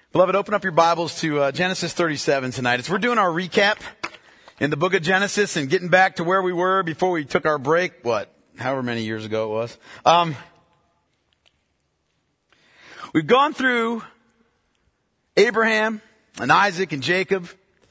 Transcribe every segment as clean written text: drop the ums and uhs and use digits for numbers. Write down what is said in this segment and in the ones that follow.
Beloved, open up your Bibles to Genesis 37 tonight. As we're doing our recap in the book of Genesis and getting back to where we were before we took our break, however many years ago it was. We've gone through Abraham and Isaac and Jacob.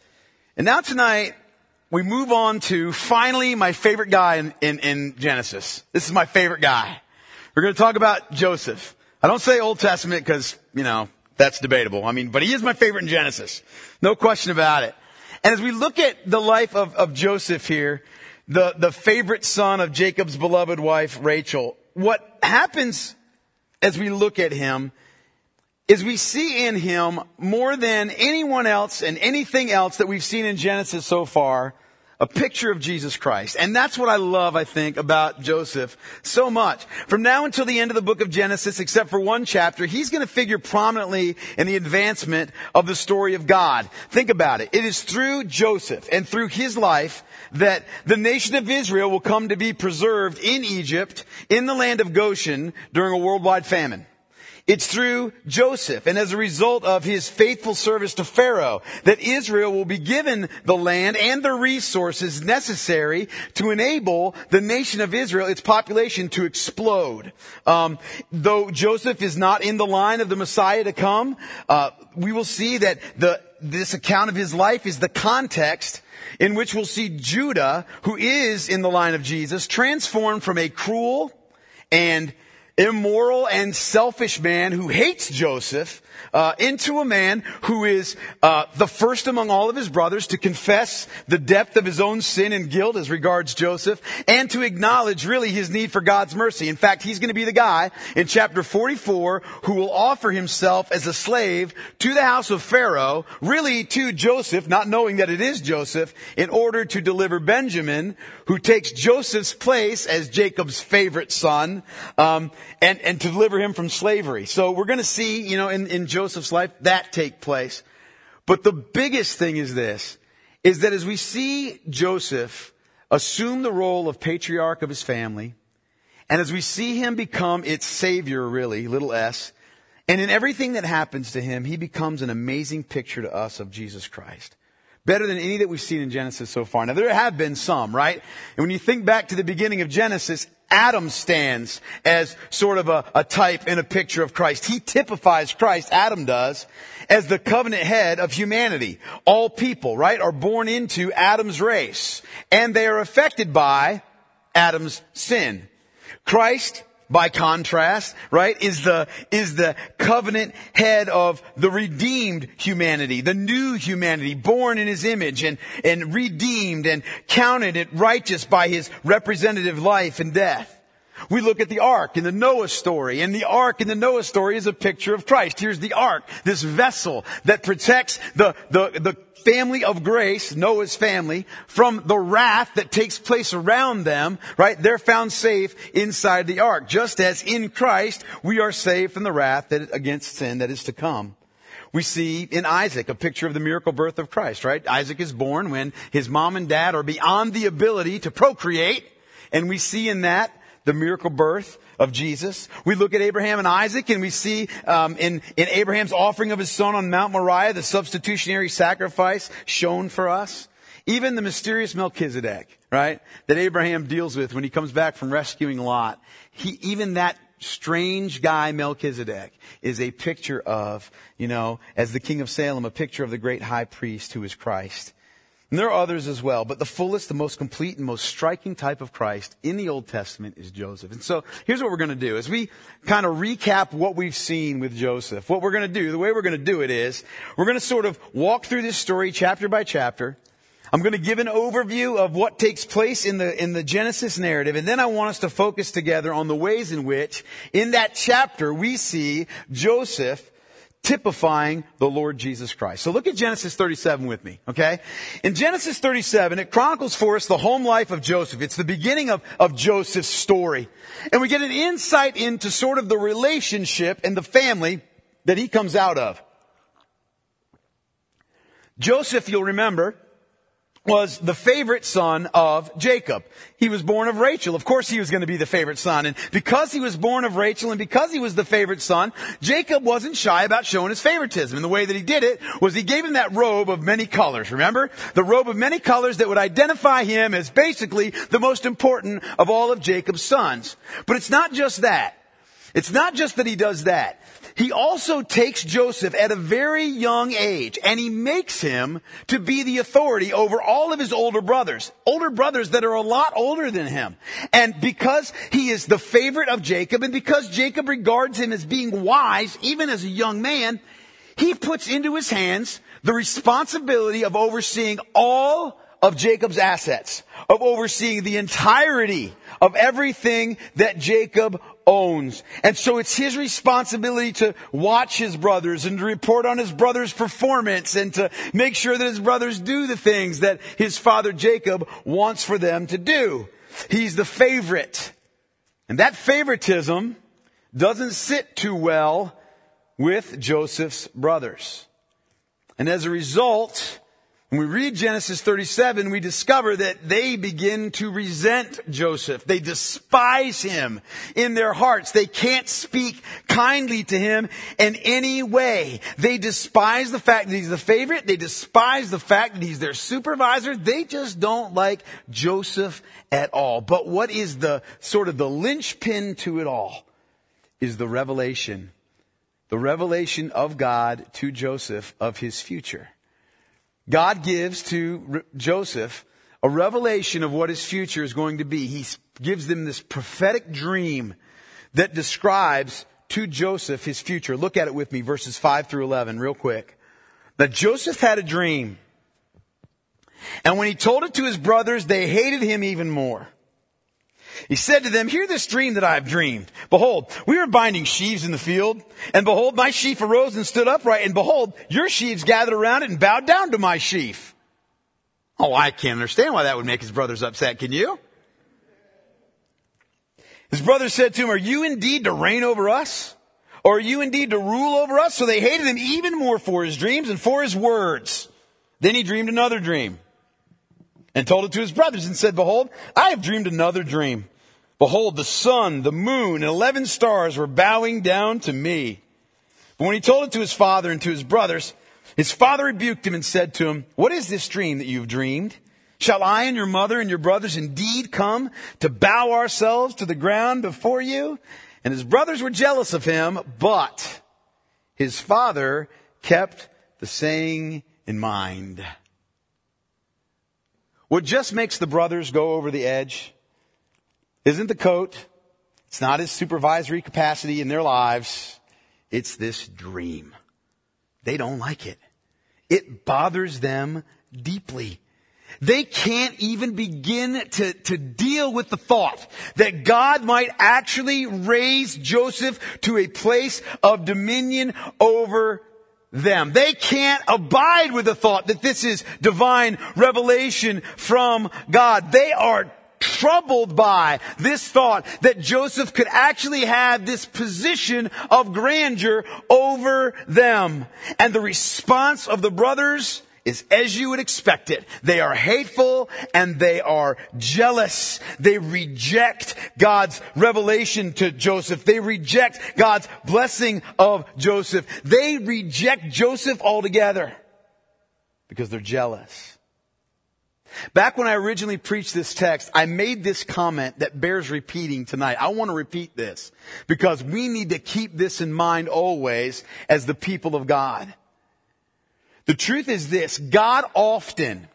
And now tonight, we move on to finally my favorite guy in Genesis. This is my favorite guy. We're going to talk about Joseph. I don't say Old Testament because, that's debatable. But he is my favorite in Genesis. No question about it. And as we look at the life of Joseph here, the favorite son of Jacob's beloved wife, Rachel, what happens as we look at him is we see in him more than anyone else and anything else that we've seen in Genesis so far, a picture of Jesus Christ. And that's what I love, I think, about Joseph so much. From now until the end of the book of Genesis, except for one chapter, he's going to figure prominently in the advancement of the story of God. Think about it. It is through Joseph and through his life that the nation of Israel will come to be preserved in Egypt, in the land of Goshen, during a worldwide famine. It's through Joseph and as a result of his faithful service to Pharaoh that Israel will be given the land and the resources necessary to enable the nation of Israel, its population, to explode. Though Joseph is not in the line of the Messiah to come, we will see that this account of his life is the context in which we'll see Judah, who is in the line of Jesus, transformed from a cruel and immoral and selfish man who hates Joseph into a man who is the first among all of his brothers to confess the depth of his own sin and guilt as regards Joseph and to acknowledge really his need for God's mercy. In fact, he's going to be the guy in chapter 44 who will offer himself as a slave to the house of Pharaoh, really to Joseph, not knowing that it is Joseph, in order to deliver Benjamin, who takes Joseph's place as Jacob's favorite son, and to deliver him from slavery. So we're going to see, in Joseph's life, that take place. But the biggest thing is this, is that as we see Joseph assume the role of patriarch of his family, and as we see him become its savior, really, little s, and in everything that happens to him, he becomes an amazing picture to us of Jesus Christ. Better than any that we've seen in Genesis so far. Now, there have been some, right? And when you think back to the beginning of Genesis, Adam stands as sort of a type and a picture of Christ. He typifies Christ, Adam does, as the covenant head of humanity. All people, right, are born into Adam's race. And they are affected by Adam's sin. Christ, by contrast, right, is the covenant head of the redeemed humanity, the new humanity, born in his image and redeemed and counted it righteous by his representative life and death. We look at the ark in the Noah story, and the ark in the Noah story is a picture of Christ. Here's the ark, this vessel that protects the family of grace, Noah's family, from the wrath that takes place around them, right? They're found safe inside the ark. Just as in Christ, we are saved from the wrath against sin that is to come. We see in Isaac a picture of the miracle birth of Christ, right? Isaac is born when his mom and dad are beyond the ability to procreate, and we see in that the miracle birth of Jesus. We look at Abraham and Isaac and we see in Abraham's offering of his son on Mount Moriah, the substitutionary sacrifice shown for us. Even the mysterious Melchizedek, right, that Abraham deals with when he comes back from rescuing Lot. Even that strange guy Melchizedek is a picture of, as the king of Salem, a picture of the great high priest who is Christ. And there are others as well, but the fullest, the most complete, and most striking type of Christ in the Old Testament is Joseph. And so here's what we're going to do. As we kind of recap what we've seen with Joseph, what we're going to do, the way we're going to do it is, we're going to sort of walk through this story chapter by chapter. I'm going to give an overview of what takes place in the Genesis narrative, and then I want us to focus together on the ways in which, in that chapter, we see Joseph typifying the Lord Jesus Christ. So look at Genesis 37 with me, okay? In Genesis 37, it chronicles for us the home life of Joseph. It's the beginning of Joseph's story. And we get an insight into sort of the relationship and the family that he comes out of. Joseph, you'll remember, was the favorite son of Jacob. He was born of Rachel. Of course he was going to be the favorite son. And because he was born of Rachel and because he was the favorite son, Jacob wasn't shy about showing his favoritism. And the way that he did it was he gave him that robe of many colors. Remember? The robe of many colors that would identify him as basically the most important of all of Jacob's sons. But it's not just that. It's not just that he does that. He also takes Joseph at a very young age and he makes him to be the authority over all of his older brothers that are a lot older than him. And because he is the favorite of Jacob and because Jacob regards him as being wise, even as a young man, he puts into his hands the responsibility of overseeing all of Jacob's assets, of overseeing the entirety of everything that Jacob owns. And so it's his responsibility to watch his brothers and to report on his brothers' performance and to make sure that his brothers do the things that his father Jacob wants for them to do. He's the favorite. And that favoritism doesn't sit too well with Joseph's brothers. And as a result, when we read Genesis 37, we discover that they begin to resent Joseph. They despise him in their hearts. They can't speak kindly to him in any way. They despise the fact that he's the favorite. They despise the fact that he's their supervisor. They just don't like Joseph at all. But what is the sort of the linchpin to it all is the revelation of God to Joseph of his future. God gives to Joseph a revelation of what his future is going to be. He gives them this prophetic dream that describes to Joseph his future. Look at it with me, verses 5 through 11, real quick. That Joseph had a dream. And when he told it to his brothers, they hated him even more. He said to them, "Hear this dream that I have dreamed. Behold, we were binding sheaves in the field. And behold, my sheaf arose and stood upright. And behold, your sheaves gathered around it and bowed down to my sheaf." Oh, I can't understand why that would make his brothers upset. Can you? His brothers said to him, "Are you indeed to reign over us? Or are you indeed to rule over us?" So they hated him even more for his dreams and for his words. Then he dreamed another dream and told it to his brothers and said, "Behold, I have dreamed another dream. Behold, the sun, the moon, and 11 stars were bowing down to me." But when he told it to his father and to his brothers, his father rebuked him and said to him, "What is this dream that you've dreamed? Shall I and your mother and your brothers indeed come to bow ourselves to the ground before you?" And his brothers were jealous of him, but his father kept the saying in mind. What just makes the brothers go over the edge isn't the coat. It's not his supervisory capacity in their lives. It's this dream. They don't like it. It bothers them deeply. They can't even begin to deal with the thought that God might actually raise Joseph to a place of dominion over them. They can't abide with the thought that this is divine revelation from God. They are troubled by this thought that Joseph could actually have this position of grandeur over them. And the response of the brothers is as you would expect it. They are hateful and they are jealous. They reject God's revelation to Joseph. They reject God's blessing of Joseph. They reject Joseph altogether because they're jealous. Back when I originally preached this text, I made this comment that bears repeating tonight. I want to repeat this because we need to keep this in mind always as the people of God. The truth is this: God often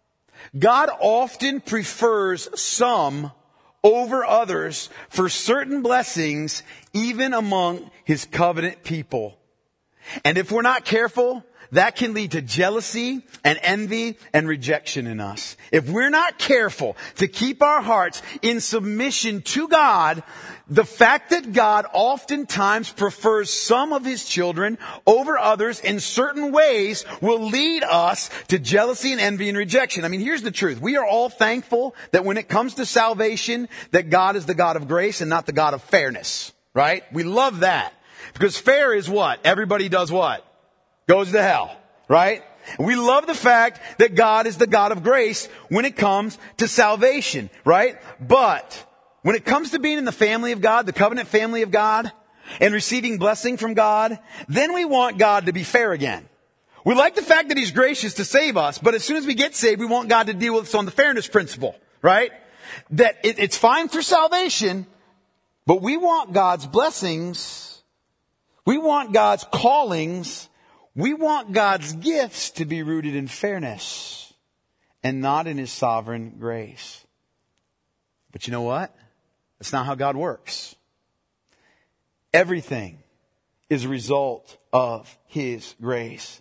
prefers some over others for certain blessings, even among his covenant people. And if we're not careful, that can lead to jealousy and envy and rejection in us. If we're not careful to keep our hearts in submission to God, the fact that God oftentimes prefers some of his children over others in certain ways will lead us to jealousy and envy and rejection. I mean, here's the truth. We are all thankful that when it comes to salvation, that God is the God of grace and not the God of fairness, right? We love that. Because fair is what? Everybody does what? Goes to hell, right? We love the fact that God is the God of grace when it comes to salvation, right? But when it comes to being in the family of God, the covenant family of God, and receiving blessing from God, then we want God to be fair again. We like the fact that He's gracious to save us, but as soon as we get saved, we want God to deal with us on the fairness principle, right? That it's fine for salvation, but we want God's blessings, we want God's callings, we want God's gifts to be rooted in fairness and not in His sovereign grace. But you know what? That's not how God works. Everything is a result of His grace.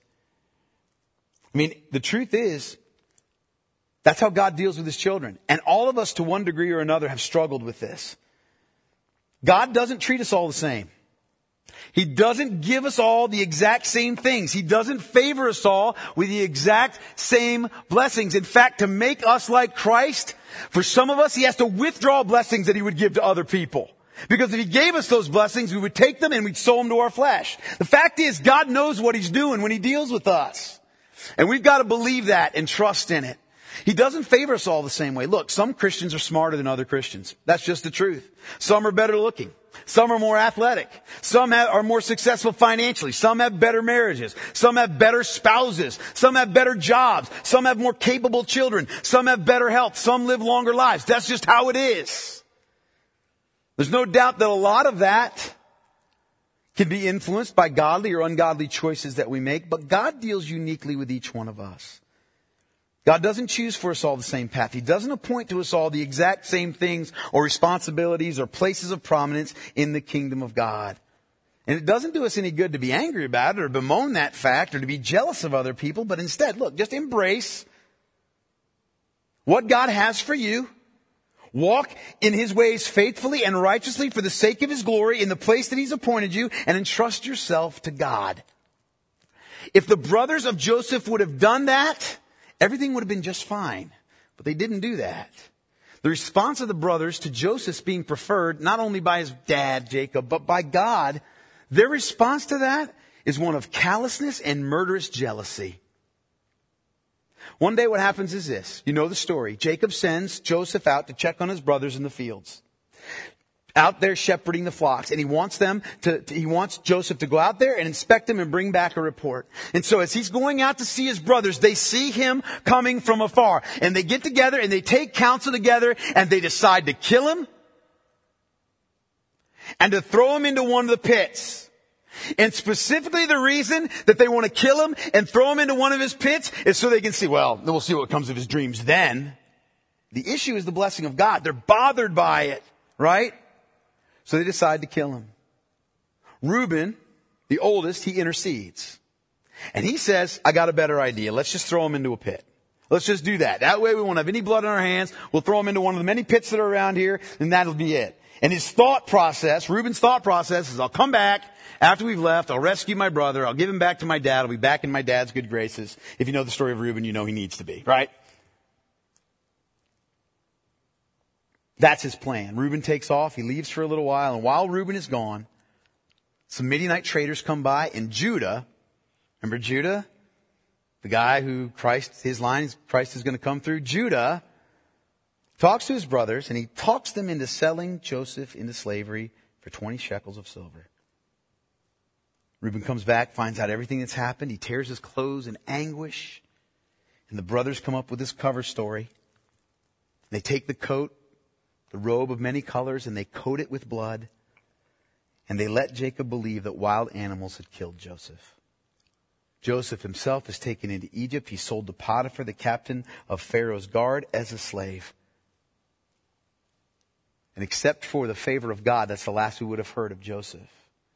I mean, the truth is, that's how God deals with His children. And all of us, to one degree or another, have struggled with this. God doesn't treat us all the same. He doesn't give us all the exact same things. He doesn't favor us all with the exact same blessings. In fact, to make us like Christ, for some of us, He has to withdraw blessings that He would give to other people. Because if He gave us those blessings, we would take them and we'd sow them to our flesh. The fact is, God knows what He's doing when He deals with us. And we've got to believe that and trust in it. He doesn't favor us all the same way. Look, some Christians are smarter than other Christians. That's just the truth. Some are better looking. Some are more athletic. Some are more successful financially. Some have better marriages. Some have better spouses. Some have better jobs. Some have more capable children. Some have better health. Some live longer lives. That's just how it is. There's no doubt that a lot of that can be influenced by godly or ungodly choices that we make, but God deals uniquely with each one of us. God doesn't choose for us all the same path. He doesn't appoint to us all the exact same things or responsibilities or places of prominence in the kingdom of God. And it doesn't do us any good to be angry about it or bemoan that fact or to be jealous of other people, but instead, look, just embrace what God has for you. Walk in His ways faithfully and righteously for the sake of His glory in the place that He's appointed you, and entrust yourself to God. If the brothers of Joseph would have done that, everything would have been just fine. But they didn't do that. The response of the brothers to Joseph's being preferred, not only by his dad, Jacob, but by God, their response to that is one of callousness and murderous jealousy. One day what happens is this. You know the story. Jacob sends Joseph out to check on his brothers in the fields. Out there shepherding the flocks. And he wants Joseph to go out there and inspect them and bring back a report. And so as he's going out to see his brothers, they see him coming from afar. And they get together and they take counsel together and they decide to kill him and to throw him into one of the pits. And specifically the reason that they want to kill him and throw him into one of his pits is so they can see, well, we'll see what comes of his dreams then. The issue is the blessing of God. They're bothered by it, right? So they decide to kill him. Reuben, the oldest, he intercedes. And he says, I got a better idea. Let's just throw him into a pit. Let's just do that. That way we won't have any blood on our hands. We'll throw him into one of the many pits that are around here, and that'll be it. And his thought process, Reuben's thought process is, I'll come back after we've left. I'll rescue my brother. I'll give him back to my dad. I'll be back in my dad's good graces. If you know the story of Reuben, you know he needs to be, right? That's his plan. Reuben takes off. He leaves for a little while. And while Reuben is gone, some Midianite traders come by. And Judah, remember Judah? The guy who Christ is going to come through. Judah talks to his brothers, and he talks them into selling Joseph into slavery for 20 shekels of silver. Reuben comes back, finds out everything that's happened. He tears his clothes in anguish. And the brothers come up with this cover story. They take the coat, the robe of many colors, and they coat it with blood. And they let Jacob believe that wild animals had killed Joseph. Joseph himself is taken into Egypt. He's sold to Potiphar, the captain of Pharaoh's guard, as a slave. And except for the favor of God, that's the last we would have heard of Joseph.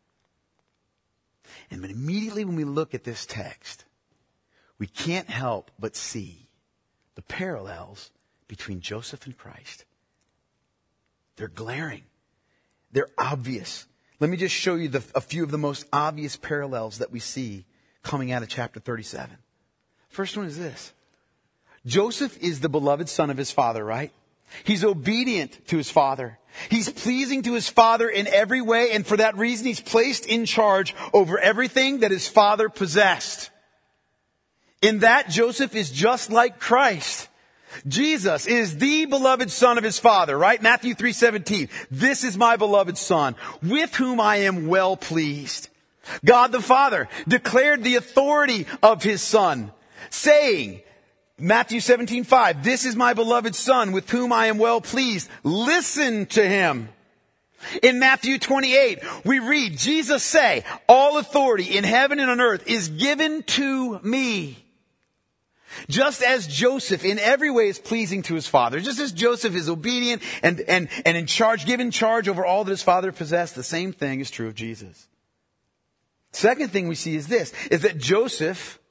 And immediately when we look at this text, we can't help but see the parallels between Joseph and Christ. They're glaring. They're obvious. Let me just show you a few of the most obvious parallels that we see coming out of chapter 37. First one is this. Joseph is the beloved son of his father, right? He's obedient to his father. He's pleasing to his father in every way, and for that reason he's placed in charge over everything that his father possessed. In that, Joseph is just like Christ. Jesus is the beloved son of his father, right? Matthew 3:17. This is my beloved son, with whom I am well pleased. God the Father declared the authority of his son, saying, Matthew 17:5, this is my beloved son, with whom I am well pleased. Listen to him. In Matthew 28, we read Jesus say, all authority in heaven and on earth is given to me. Just as Joseph in every way is pleasing to his father, just as Joseph is obedient and in charge, given charge over all that his father possessed, the same thing is true of Jesus. Second thing we see is this, is that Joseph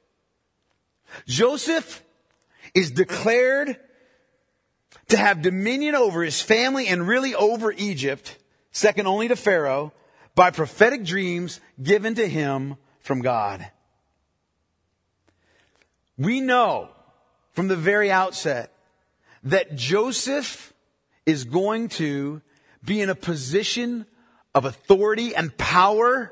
is declared to have dominion over his family and really over Egypt, second only to Pharaoh, by prophetic dreams given to him from God. We know from the very outset that Joseph is going to be in a position of authority and power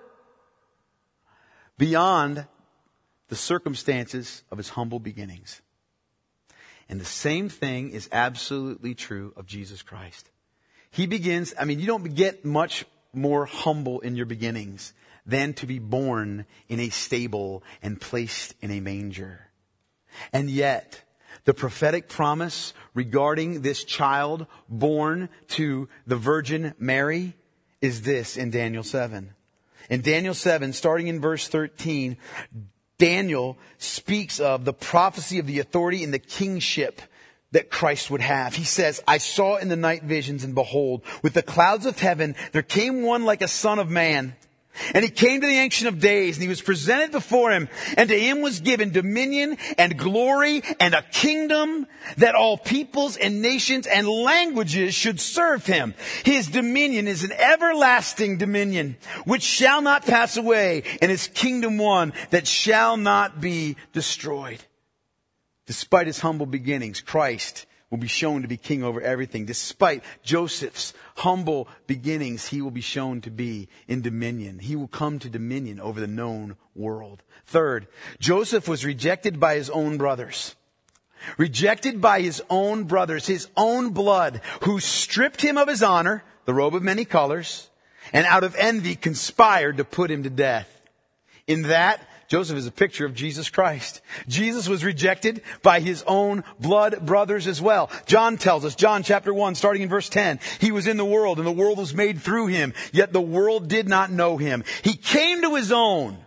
beyond the circumstances of his humble beginnings. And the same thing is absolutely true of Jesus Christ. He begins, you don't get much more humble in your beginnings than to be born in a stable and placed in a manger. And yet, the prophetic promise regarding this child born to the Virgin Mary is this in Daniel 7. In Daniel 7, starting in verse 13, Daniel speaks of the prophecy of the authority and the kingship that Christ would have. He says, I saw in the night visions, and behold, with the clouds of heaven, there came one like a son of man. And he came to the Ancient of Days, and he was presented before him, and to him was given dominion and glory and a kingdom that all peoples and nations and languages should serve him. His dominion is an everlasting dominion which shall not pass away, and his kingdom one that shall not be destroyed. Despite his humble beginnings, Christ will be shown to be king over everything. Despite Joseph's humble beginnings, he will be shown to be in dominion. He will come to dominion over the known world. Third, Joseph was rejected by his own brothers. Rejected by his own brothers, his own blood, who stripped him of his honor, the robe of many colors, and out of envy conspired to put him to death. In that, Joseph is a picture of Jesus Christ. Jesus was rejected by his own blood brothers as well. John tells us, John chapter 1, starting in verse 10, he was in the world and the world was made through him, yet the world did not know him. He came to his own,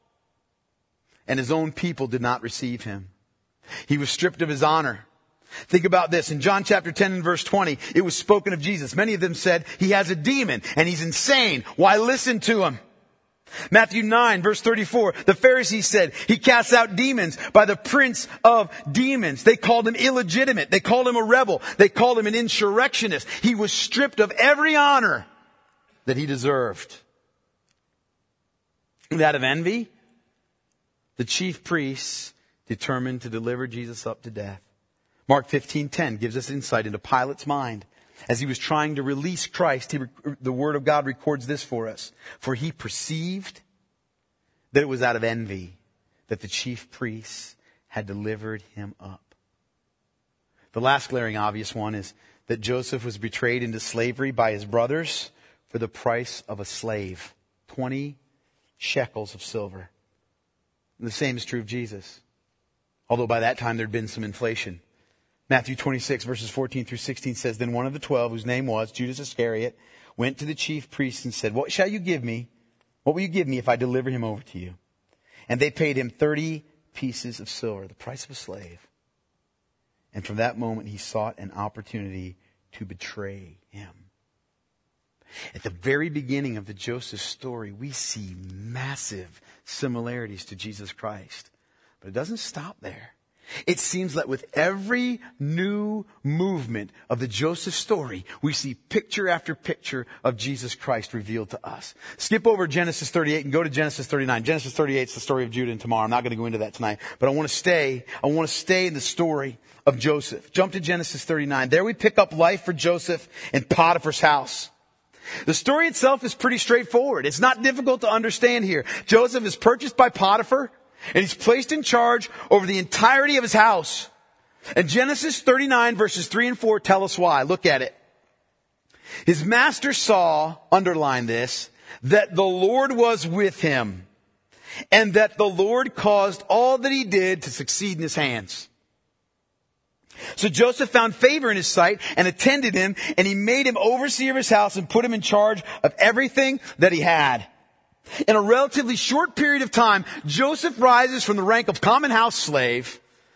and his own people did not receive him. He was stripped of his honor. Think about this. In John chapter 10 and verse 20, it was spoken of Jesus. Many of them said, he has a demon and he's insane. Why listen to him? Matthew 9 verse 34, the Pharisees said, he casts out demons by the prince of demons. They called him illegitimate. They called him a rebel. They called him an insurrectionist. He was stripped of every honor that he deserved. That of envy, the chief priests determined to deliver Jesus up to death. Mark 15:10 gives us insight into Pilate's mind. As he was trying to release Christ, the Word of God records this for us. For he perceived that it was out of envy that the chief priests had delivered him up. The last glaring obvious one is that Joseph was betrayed into slavery by his brothers for the price of a slave. 20 shekels of silver. And the same is true of Jesus. Although by that time there had been some inflation. Matthew 26 verses 14 through 16 says, Then one of the 12, whose name was Judas Iscariot, went to the chief priests and said, What shall you give me? What will you give me if I deliver him over to you? And they paid him 30 pieces of silver, the price of a slave. And from that moment he sought an opportunity to betray him. At the very beginning of the Joseph story, we see massive similarities to Jesus Christ. But it doesn't stop there. It seems that with every new movement of the Joseph story, we see picture after picture of Jesus Christ revealed to us. Skip over Genesis 38 and go to Genesis 39. Genesis 38 is the story of Judah and Tamar. I'm not going to go into that tonight, but I want to stay in the story of Joseph. Jump to Genesis 39. There we pick up life for Joseph in Potiphar's house. The story itself is pretty straightforward. It's not difficult to understand here. Joseph is purchased by Potiphar. And he's placed in charge over the entirety of his house. And Genesis 39 verses 3 and 4 tell us why. Look at it. His master saw, underline this, that the Lord was with him, and that the Lord caused all that he did to succeed in his hands. So Joseph found favor in his sight and attended him, and he made him overseer of his house and put him in charge of everything that he had. In a relatively short period of time, Joseph rises from the rank of common house slave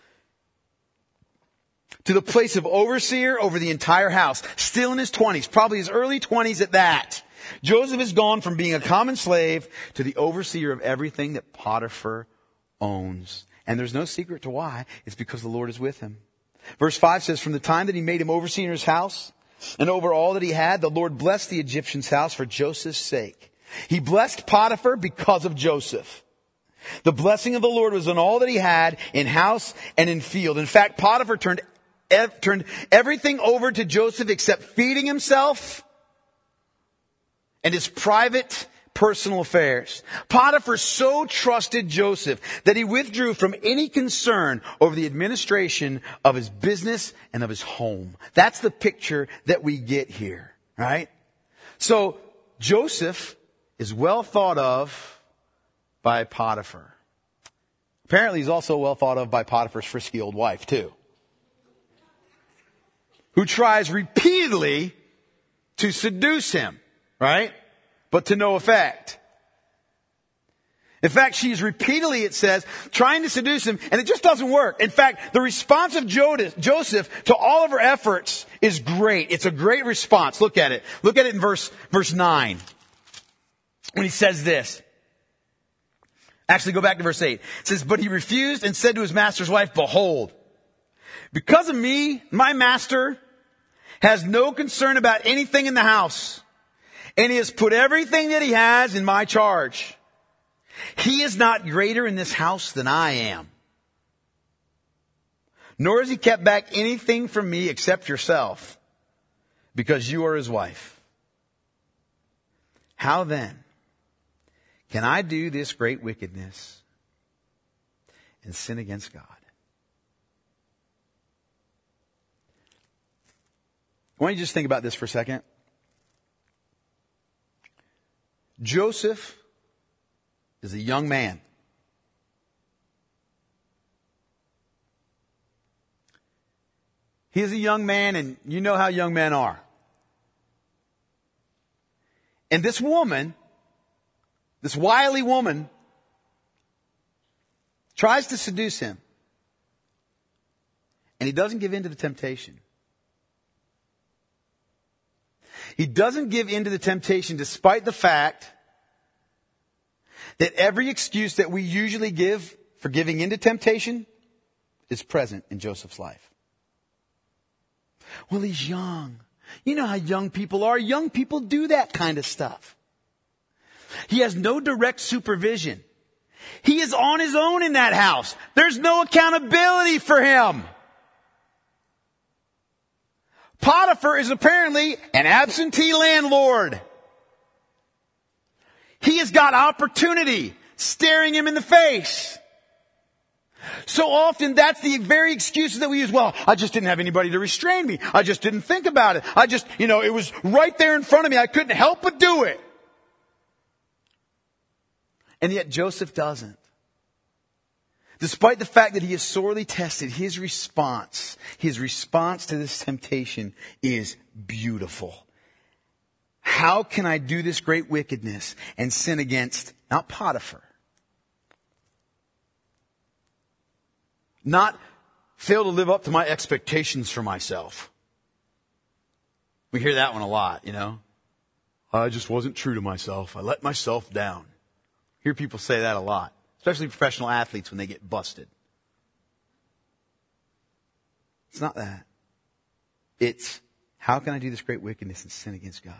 to the place of overseer over the entire house, still in his 20s, probably his early 20s at that. Joseph has gone from being a common slave to the overseer of everything that Potiphar owns. And there's no secret to why. It's because the Lord is with him. Verse 5 says, from the time that he made him overseer in his house and over all that he had, the Lord blessed the Egyptian's house for Joseph's sake. He blessed Potiphar because of Joseph. The blessing of the Lord was on all that he had in house and in field. In fact, Potiphar turned everything over to Joseph except feeding himself and his private personal affairs. Potiphar so trusted Joseph that he withdrew from any concern over the administration of his business and of his home. That's the picture that we get here, right? So Joseph is well thought of by Potiphar. Apparently he's also well thought of by Potiphar's frisky old wife too, who tries repeatedly to seduce him, right? But to no effect. In fact, she's repeatedly, it says, trying to seduce him, and it just doesn't work. In fact, the response of Joseph to all of her efforts is great. It's a great response. Look at it. Look at it in verse 9. When he says this. Actually, go back to verse 8. It says, but he refused and said to his master's wife, behold, because of me, my master has no concern about anything in the house. And he has put everything that he has in my charge. He is not greater in this house than I am. Nor has he kept back anything from me except yourself, because you are his wife. How then can I do this great wickedness and sin against God? Why don't you just think about this for a second? Joseph is a young man. He is a young man, and you know how young men are. And this woman, this wily woman, tries to seduce him. And he doesn't give in to the temptation. He doesn't give in to the temptation despite the fact that every excuse that we usually give for giving in to temptation is present in Joseph's life. Well, he's young. You know how young people are. Young people do that kind of stuff. He has no direct supervision. He is on his own in that house. There's no accountability for him. Potiphar is apparently an absentee landlord. He has got opportunity staring him in the face. So often that's the very excuses that we use. Well, I just didn't have anybody to restrain me. I just didn't think about it. It was right there in front of me. I couldn't help but do it. And yet Joseph doesn't. Despite the fact that he is sorely tested, his response to this temptation is beautiful. How can I do this great wickedness and sin against, not Potiphar, not fail to live up to my expectations for myself? We hear that one a lot, you know. I just wasn't true to myself. I let myself down. Hear people say that a lot. Especially professional athletes when they get busted. It's not that. It's, how can I do this great wickedness and sin against God?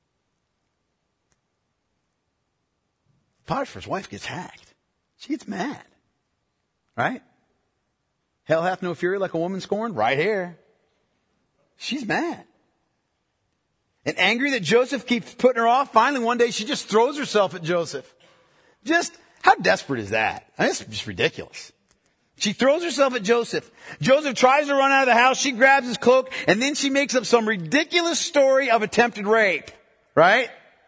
Potiphar's wife gets hacked. She gets mad. Right? Hell hath no fury like a woman scorned. Right here. She's mad. And angry that Joseph keeps putting her off, finally one day she just throws herself at Joseph. Just How desperate is that? I mean, it's just ridiculous. She throws herself at Joseph. Joseph tries to run out of the house. She grabs his cloak, and then she makes up some ridiculous story of attempted rape. Right?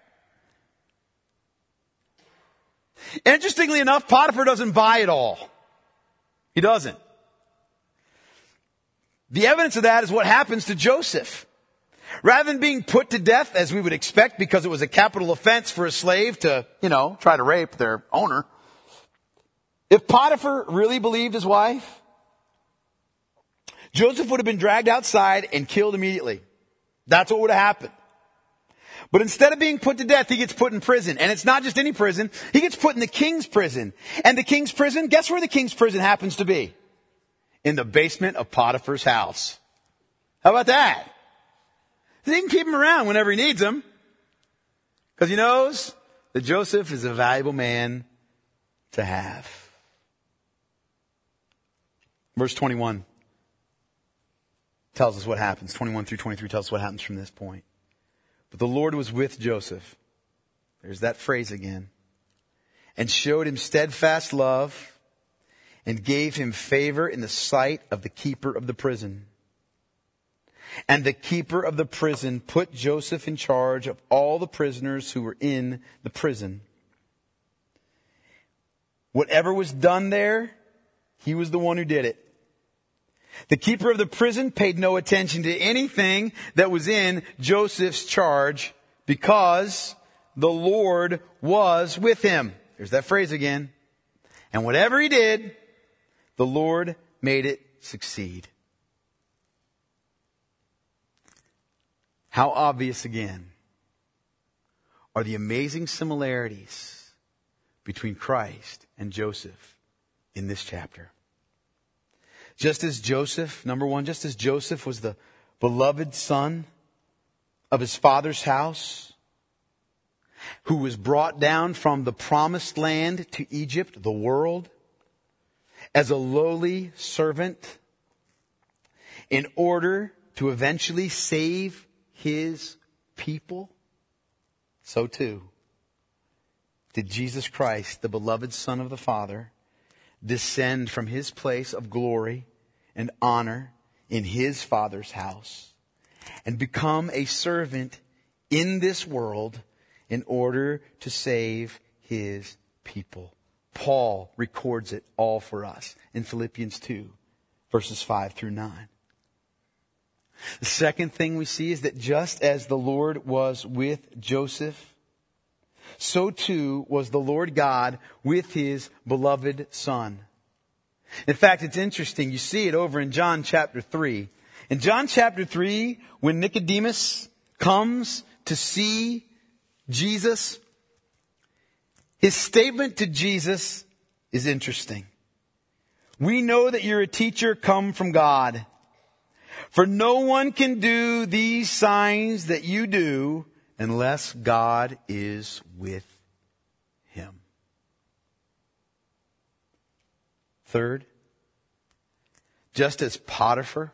Interestingly enough, Potiphar doesn't buy it all. He doesn't. The evidence of that is what happens to Joseph. Rather than being put to death, as we would expect, because it was a capital offense for a slave to, try to rape their owner. If Potiphar really believed his wife, Joseph would have been dragged outside and killed immediately. That's what would have happened. But instead of being put to death, he gets put in prison. And it's not just any prison. He gets put in the king's prison. And the king's prison, guess where the king's prison happens to be? In the basement of Potiphar's house. How about that? He can keep him around whenever he needs him. Because he knows that Joseph is a valuable man to have. Verse 21 tells us what happens. 21 through 23 tells us what happens from this point. But the Lord was with Joseph. There's that phrase again. And showed him steadfast love and gave him favor in the sight of the keeper of the prison. And the keeper of the prison put Joseph in charge of all the prisoners who were in the prison. Whatever was done there, he was the one who did it. The keeper of the prison paid no attention to anything that was in Joseph's charge because the Lord was with him. There's that phrase again. And whatever he did, the Lord made it succeed. How obvious again are the amazing similarities between Christ and Joseph in this chapter. Just as Joseph, number one, just as Joseph was the beloved son of his father's house, who was brought down from the promised land to Egypt, the world, as a lowly servant in order to eventually save his people, so too did Jesus Christ, the beloved Son of the Father, descend from his place of glory and honor in his Father's house and become a servant in this world in order to save his people. Paul records it all for us in Philippians 2, verses 5 through 9. The second thing we see is that just as the Lord was with Joseph, so too was the Lord God with his beloved Son. In fact, it's interesting. You see it over in John chapter 3. In John chapter 3, when Nicodemus comes to see Jesus, his statement to Jesus is interesting. We know that you're a teacher come from God. For no one can do these signs that you do unless God is with him. Third, just as Potiphar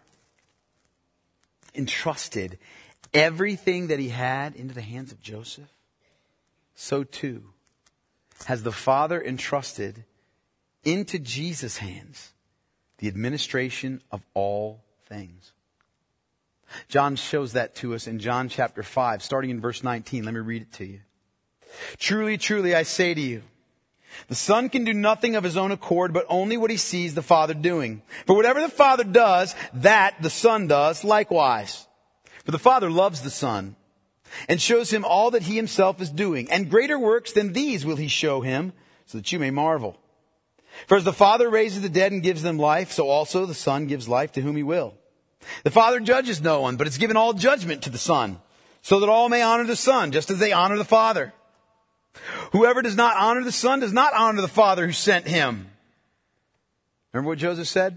entrusted everything that he had into the hands of Joseph, so too has the Father entrusted into Jesus' hands the administration of all things. John shows that to us in John chapter 5, starting in verse 19. Let me read it to you. Truly, truly, I say to you, the Son can do nothing of his own accord, but only what he sees the Father doing. For whatever the Father does, that the Son does likewise. For the Father loves the Son and shows him all that he himself is doing. And greater works than these will he show him, so that you may marvel. For as the Father raises the dead and gives them life, so also the Son gives life to whom he will. The Father judges no one, but has given all judgment to the Son, so that all may honor the Son, just as they honor the Father. Whoever does not honor the Son does not honor the Father who sent him. Remember what Joseph said?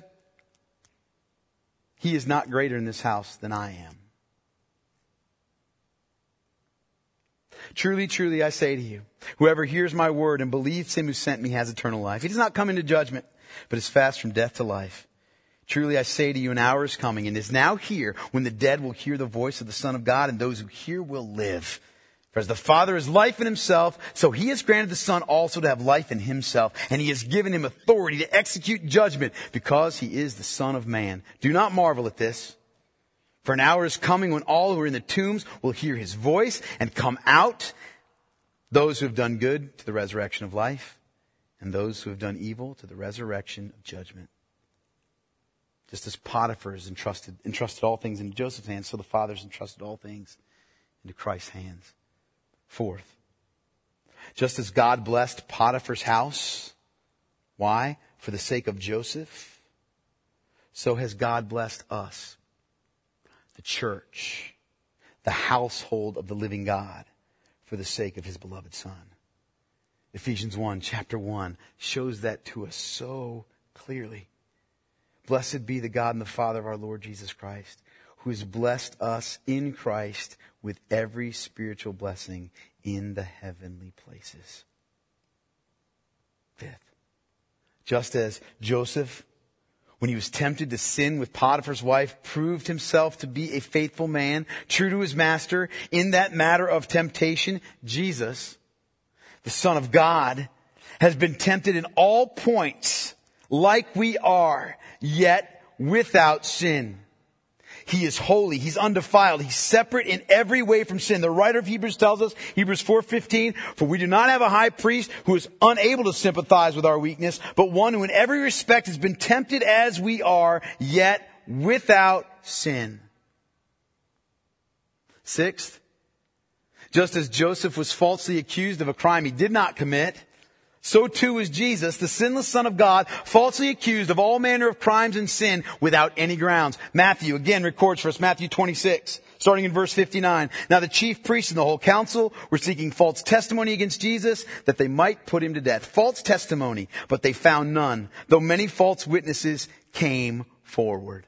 He is not greater in this house than I am. Truly, truly, I say to you, whoever hears my word and believes him who sent me has eternal life. He does not come into judgment, but is passed from death to life. Truly, I say to you, an hour is coming and is now here when the dead will hear the voice of the Son of God, and those who hear will live. For as the Father is life in himself, so he has granted the Son also to have life in himself. And he has given him authority to execute judgment because he is the Son of Man. Do not marvel at this. For an hour is coming when all who are in the tombs will hear his voice and come out. Those who have done good to the resurrection of life, and those who have done evil to the resurrection of judgment. Just as Potiphar has entrusted all things into Joseph's hands, so the Father has entrusted all things into Christ's hands. Fourth, just as God blessed Potiphar's house, why? For the sake of Joseph, so has God blessed us, the church, the household of the living God, for the sake of his beloved Son. Ephesians 1, chapter 1, shows that to us so clearly. Blessed be the God and the Father of our Lord Jesus Christ, who has blessed us in Christ with every spiritual blessing in the heavenly places. Fifth, just as Joseph, when he was tempted to sin with Potiphar's wife, proved himself to be a faithful man, true to his master in that matter of temptation, Jesus, the Son of God, has been tempted in all points like we are, yet without sin. He is holy. He's undefiled. He's separate in every way from sin. The writer of Hebrews tells us, Hebrews 4:15, for we do not have a high priest who is unable to sympathize with our weakness, but one who in every respect has been tempted as we are, yet without sin. Sixth, just as Joseph was falsely accused of a crime he did not commit, so too is Jesus, the sinless Son of God, falsely accused of all manner of crimes and sin without any grounds. Matthew again records for us, Matthew 26, starting in verse 59. Now the chief priests and the whole council were seeking false testimony against Jesus that they might put him to death. False testimony, but they found none, though many false witnesses came forward.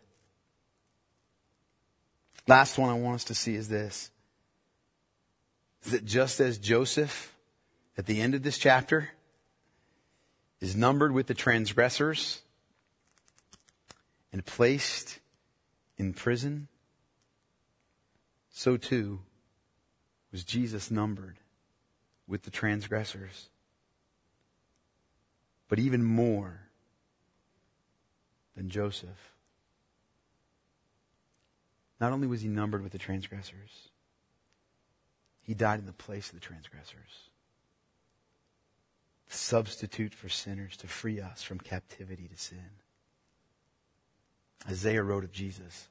Last one I want us to see is this. Is that just as Joseph, at the end of this chapter, is numbered with the transgressors and placed in prison, so too was Jesus numbered with the transgressors. But even more than Joseph, not only was he numbered with the transgressors, he died in the place of the transgressors. Substitute for sinners to free us from captivity to sin. Isaiah wrote of Jesus,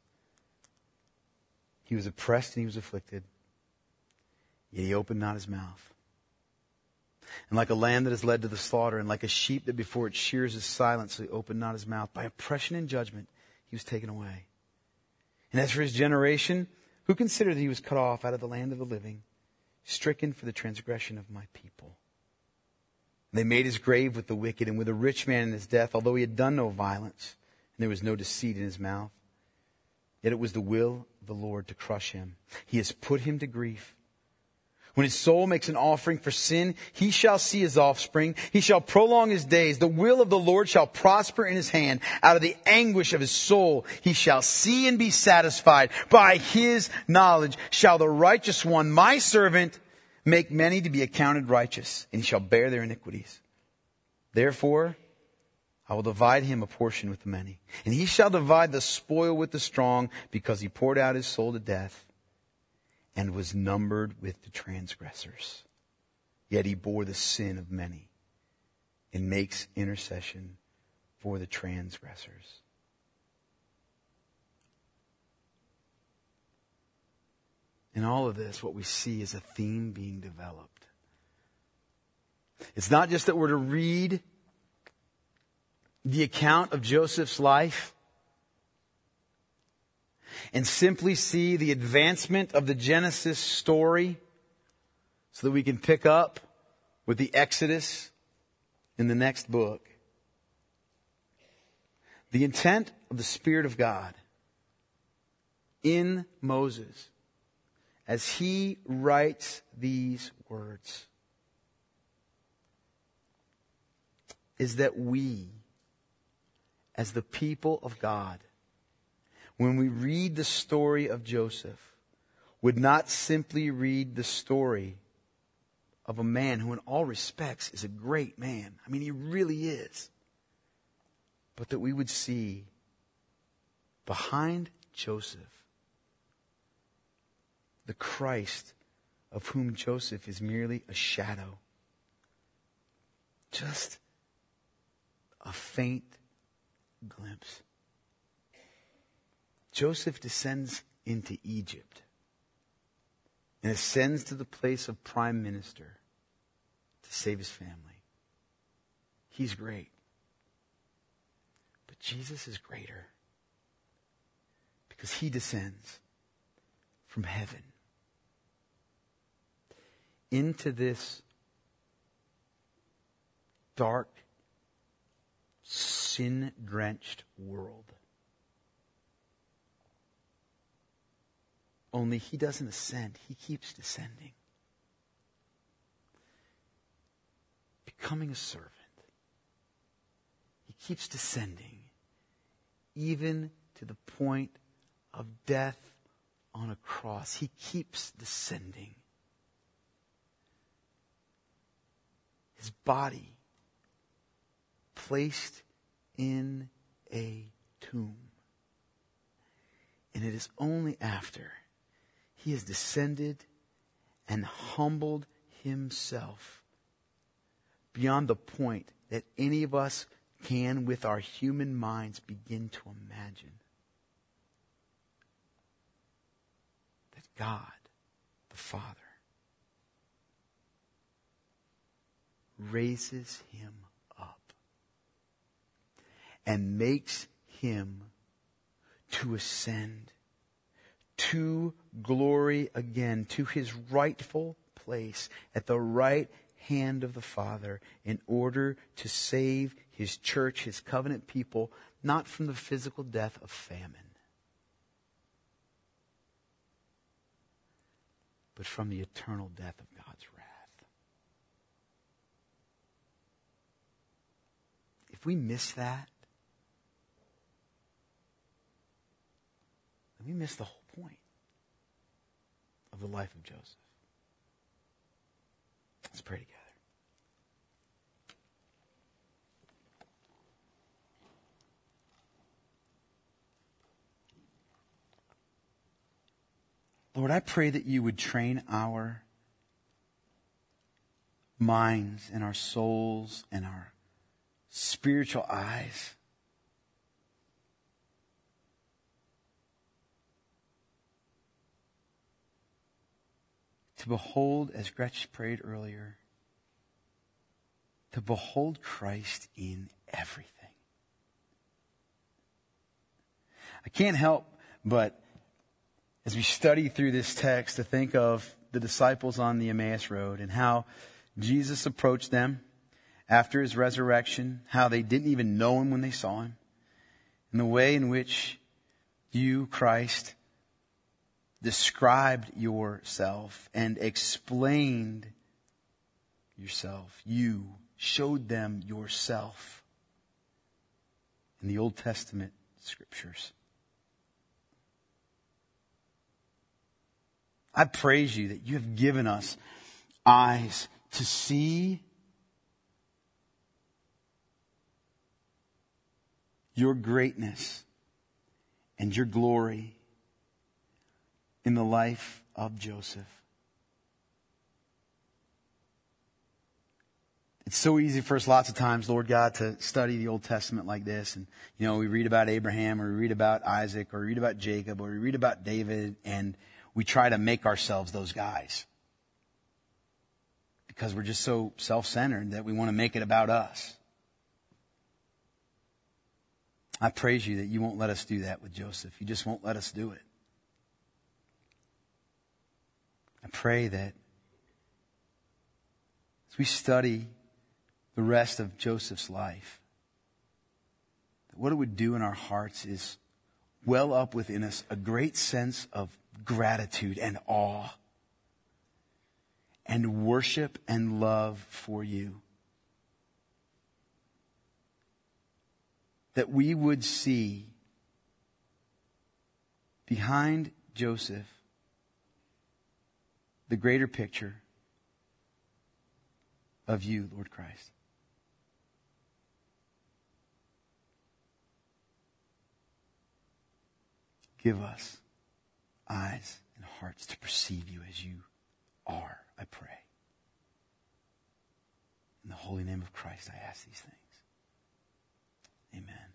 he was oppressed and he was afflicted, yet he opened not his mouth. And like a lamb that is led to the slaughter, and like a sheep that before its shears is silent, so he opened not his mouth. By oppression and judgment he was taken away. And as for his generation, who considered that he was cut off out of the land of the living, stricken for the transgression of my people? They made his grave with the wicked and with a rich man in his death, although he had done no violence, and there was no deceit in his mouth. Yet it was the will of the Lord to crush him. He has put him to grief. When his soul makes an offering for sin, he shall see his offspring. He shall prolong his days. The will of the Lord shall prosper in his hand. Out of the anguish of his soul, he shall see and be satisfied. By his knowledge shall the righteous one, my servant, make many to be accounted righteous, and he shall bear their iniquities. Therefore, I will divide him a portion with the many, and he shall divide the spoil with the strong, because he poured out his soul to death and was numbered with the transgressors. Yet he bore the sin of many and makes intercession for the transgressors. In all of this, what we see is a theme being developed. It's not just that we're to read the account of Joseph's life and simply see the advancement of the Genesis story so that we can pick up with the Exodus in the next book. The intent of the Spirit of God in Moses as he writes these words is that we, as the people of God, when we read the story of Joseph, would not simply read the story of a man who in all respects is a great man. I mean, he really is. But that we would see behind Joseph the Christ of whom Joseph is merely a shadow. Just a faint glimpse. Joseph descends into Egypt and ascends to the place of prime minister to save his family. He's great. But Jesus is greater because he descends from heaven into this dark, sin-drenched world. Only he doesn't ascend. He keeps descending. Becoming a servant. He keeps descending. Even to the point of death on a cross. He keeps descending. His body placed in a tomb. And it is only after he has descended and humbled himself beyond the point that any of us can, with our human minds, begin to imagine, that God, the Father, raises him up and makes him to ascend to glory again, to his rightful place at the right hand of the Father, in order to save his church, his covenant people, not from the physical death of famine, but from the eternal death of God's wrath. If we miss that, then we miss the whole point of the life of Joseph. Let's pray together. Lord, I pray that you would train our minds and our souls and our spiritual eyes to behold, as Gretch prayed earlier, to behold Christ in everything. I can't help but, as we study through this text, to think of the disciples on the Emmaus Road and how Jesus approached them after his resurrection, how they didn't even know him when they saw him, and the way in which you, Christ, described yourself and explained yourself. You showed them yourself in the Old Testament scriptures. I praise you that you have given us eyes to see your greatness and your glory in the life of Joseph. It's so easy for us lots of times, Lord God, to study the Old Testament like this. And, we read about Abraham, or we read about Isaac, or we read about Jacob, or we read about David, and we try to make ourselves those guys. Because we're just so self-centered that we want to make it about us. I praise you that you won't let us do that with Joseph. You just won't let us do it. I pray that as we study the rest of Joseph's life, that what it would do in our hearts is well up within us a great sense of gratitude and awe and worship and love for you. That we would see behind Joseph the greater picture of you, Lord Christ. Give us eyes and hearts to perceive you as you are, I pray. In the holy name of Christ, I ask these things. Amen.